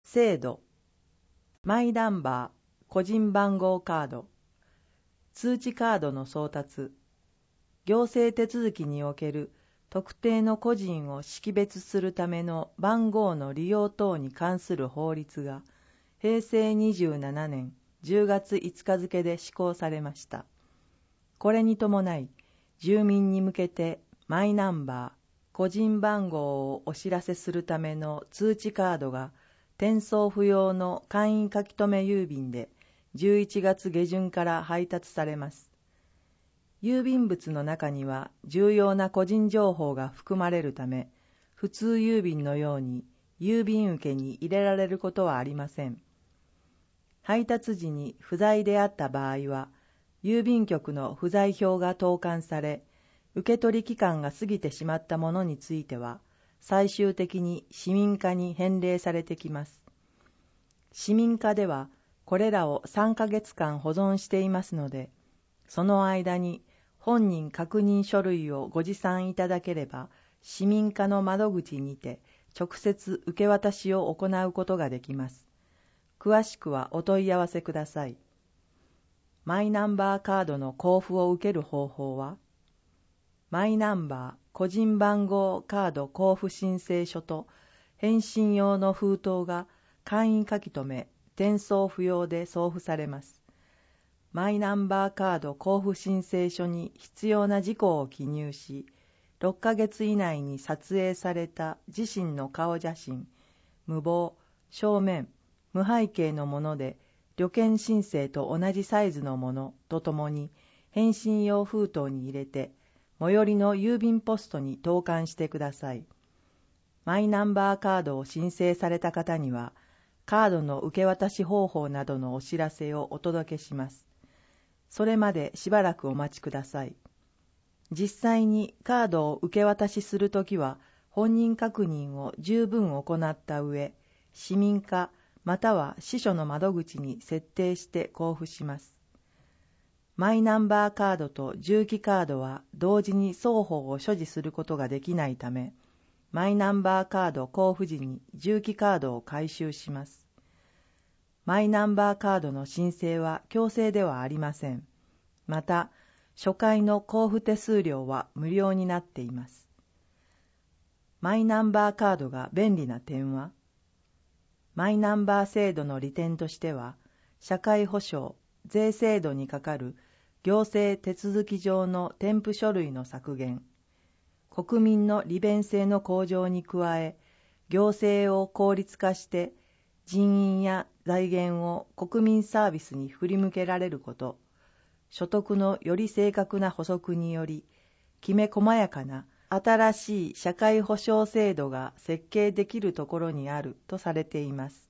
制度、マイナンバー、個人番号カード、通知カードの送達、行政手続きにおける特定の個人を識別するための番号の利用等に関する法律が平成27年10月5日付で施行されました。これに伴い、住民に向けてマイナンバー、個人番号をお知らせするための通知カードが転送不要の簡易書留郵便で11月下旬から配達されます。郵便物の中には重要な個人情報が含まれるため、普通郵便のように郵便受けに入れられることはありません。配達時に不在であった場合は、郵便局の不在票が投函され、受取期間が過ぎてしまったものについては、最終的に市民課に返礼されてきます。市民課では、これらを3ヶ月間保存していますので、その間に本人確認書類をご持参いただければ、市民課の窓口にて直接受け渡しを行うことができます。詳しくはお問い合わせください。マイナンバーカードの交付を受ける方法は、マイナンバー個人番号カード交付申請書と返信用の封筒が簡易書留、転送不要で送付されます。マイナンバーカード交付申請書に必要な事項を記入し、6ヶ月以内に撮影された自身の顔写真、無亡、正面、無背景のもので、旅券申請と同じサイズのものとともに、返信用封筒に入れて、最寄りの郵便ポストに投函してください。マイナンバーカードを申請された方には、カードの受け渡し方法などのお知らせをお届けします。それまでしばらくお待ちください。実際にカードを受け渡しするときは、本人確認を十分行った上、市民課または支所の窓口に設定して交付します。マイナンバーカードと重機カードは同時に双方を所持することができないため、マイナンバーカード交付時に重機カードを回収します。マイナンバーカードの申請は強制ではありません。また、初回の交付手数料は無料になっています。マイナンバーカードが便利な点は、マイナンバー制度の利点としては、社会保障、税制度にかかる行政手続き上の添付書類の削減、国民の利便性の向上に加え、行政を効率化して人員や財源を国民サービスに振り向けられること、所得のより正確な補足により、きめ細やかな新しい社会保障制度が設計できるところにあるとされています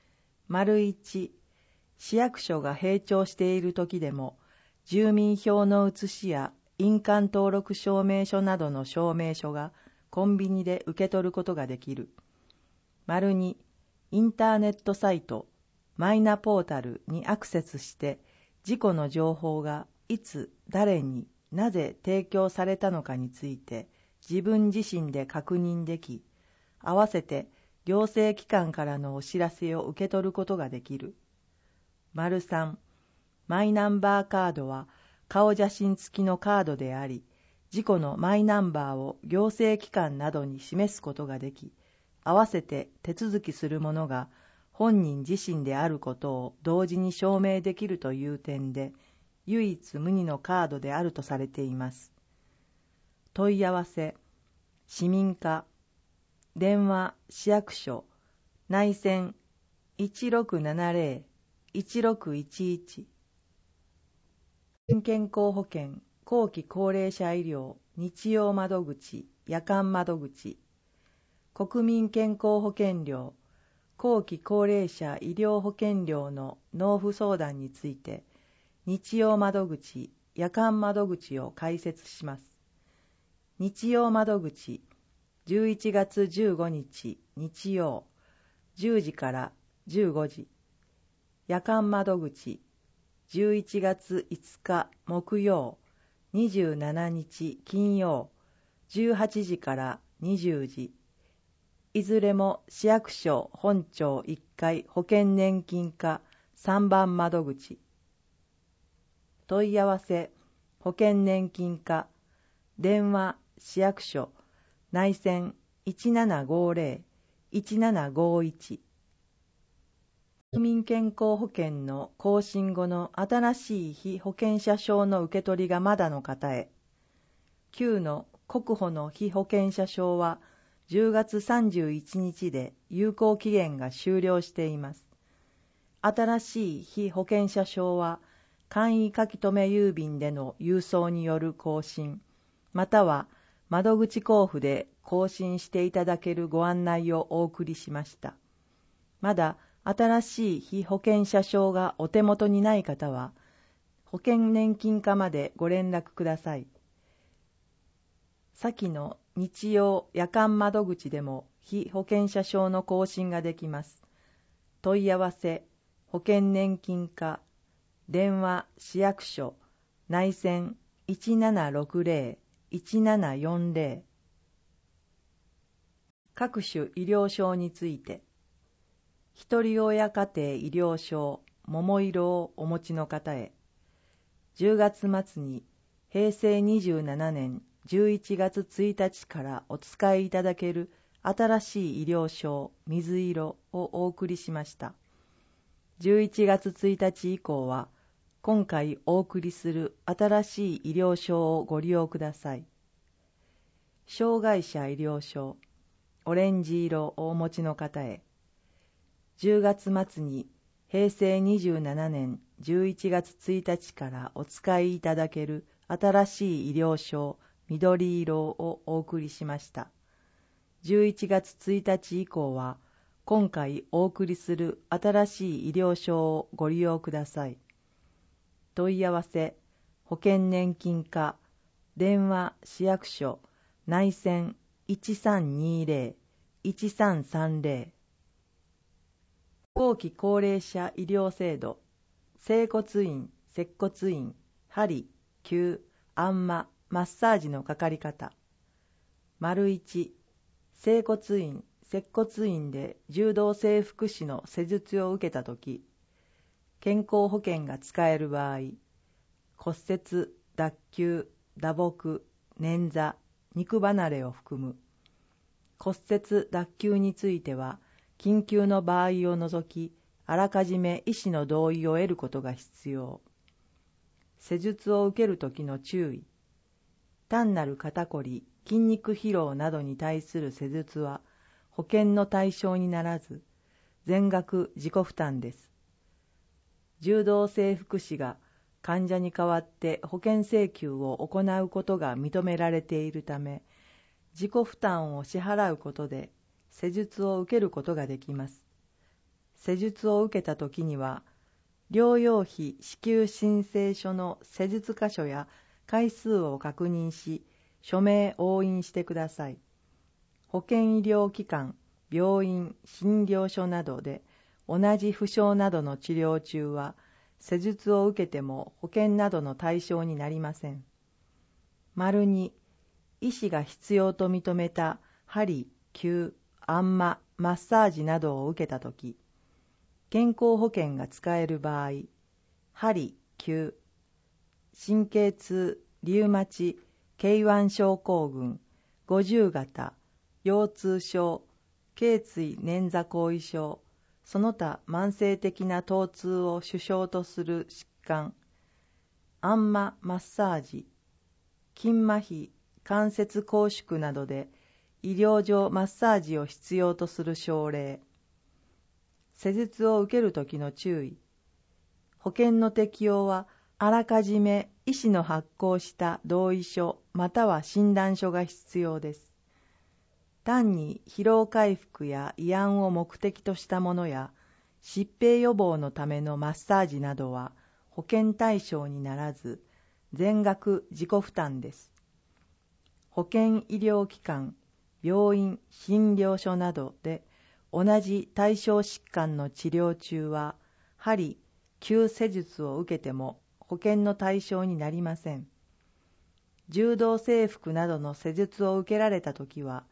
。1、市役所が閉庁している時でも、住民票の写しや印鑑登録証明書などの証明書がコンビニで受け取ることができる。2、インターネットサイト、マイナポータルにアクセスして、事故の情報がいつ、誰に、なぜ提供されたのかについて自分自身で確認でき、合わせて行政機関からのお知らせを受け取ることができる。3、マイナンバーカードは顔写真付きのカードであり、自己のマイナンバーを行政機関などに示すことができ、合わせて手続きする者が本人自身であることを同時に証明できるという点で、唯一無二のカードであるとされています。問い合わせ、市民課、電話、市役所、内線 1670-1611、健康保険、後期高齢者医療、日曜窓口、夜間窓口、国民健康保険料、後期高齢者医療保険料の納付相談について、日曜窓口、夜間窓口を開設します。日曜窓口、11月15日日曜、10時から15時。夜間窓口、11月5日木曜、27日金曜、18時から20時。 いずれも市役所本庁1階保険年金課3番窓口。問い合わせ保険年金課電話市役所内線 1750-1751。 国民健康保険の更新後の新しい被保険者証の受け取りがまだの方へ。旧の国保の被保険者証は10月31日で有効期限が終了しています。新しい被保険者証は簡易書留郵便での郵送による更新、または窓口交付で更新していただけるご案内をお送りしました。まだ新しい被保険者証がお手元にない方は、保険年金課までご連絡ください。先の日曜夜間窓口でも被保険者証の更新ができます。問い合わせ保険年金課電話市役所内線 1760-1740。 各種医療証について。ひとり親家庭医療証桃色をお持ちの方へ。10月末に平成27年11月1日からお使いいただける新しい医療証水色をお送りしました。11月1日以降は今回お送りする新しい医療証をご利用ください。障害者医療証オレンジ色をお持ちの方へ。10月末に平成27年11月1日からお使いいただける新しい医療証緑色をお送りしました。11月1日以降は今回お送りする新しい医療証をご利用ください。問い合わせ保険年金課電話市役所内線 1320-1330。 後期高齢者医療制度整骨院、接骨院、鍼、灸、あんま、マッサージのかかり方。1、整骨院、接骨院で柔道整復師の施術を受けたとき、健康保険が使える場合、骨折、脱臼、打撲、捻挫、肉離れを含む。骨折、脱臼については、緊急の場合を除き、あらかじめ医師の同意を得ることが必要。施術を受けるときの注意。単なる肩こり、筋肉疲労などに対する施術は保険の対象にならず、全額自己負担です。柔道整復師が患者に代わって保険請求を行うことが認められているため、自己負担を支払うことで施術を受けることができます。施術を受けたときには、療養費支給申請書の施術箇所や回数を確認し、署名押印してください。保険医療機関、病院、診療所などで同じ負傷などの治療中は、施術を受けても保険などの対象になりません。2、医師が必要と認めた鍼、灸、あんま、マッサージなどを受けたとき、健康保険が使える場合、鍼、灸、神経痛、リウマチ、K1症候群、50型、腰痛症、頸椎捻挫後遺症、その他慢性的な疼痛を主症とする疾患、あんまマッサージ、筋麻痺、関節拘縮などで医療上マッサージを必要とする症例、施術を受けるときの注意。保険の適用はあらかじめ医師の発行した同意書または診断書が必要です。単に疲労回復や慰安を目的としたものや疾病予防のためのマッサージなどは保険対象にならず、全額自己負担です。保険医療機関、病院、診療所などで同じ対象疾患の治療中は、鍼、灸施術を受けても保険の対象になりません。柔道整復などの施術を受けられたときは、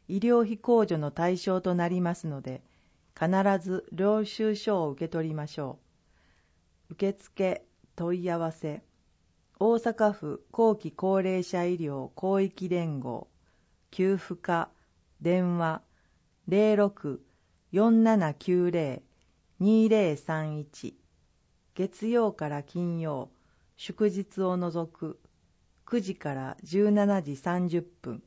医療費控除の対象となりますので、必ず領収書を受け取りましょう。受付問い合わせ、大阪府後期高齢者医療広域連合給付課電話06-4790-2031月曜から金曜祝日を除く9時から17時30分